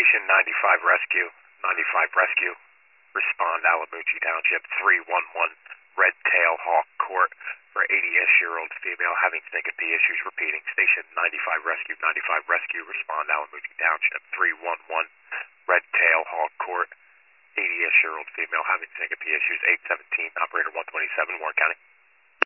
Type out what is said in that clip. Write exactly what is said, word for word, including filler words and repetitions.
Station ninety-five Rescue, ninety-five Rescue. Respond Alamucci Township, three one one Red Tail Hawk Court for eighty-ish-year-old female having syncope issues. Repeating, Station ninety-five Rescue, ninety-five Rescue. Respond Alamucci Township, three one one Red Tail Hawk Court, eighty-ish-year-old female having syncope issues. eight seventeen, Operator one twenty-seven, Warren County.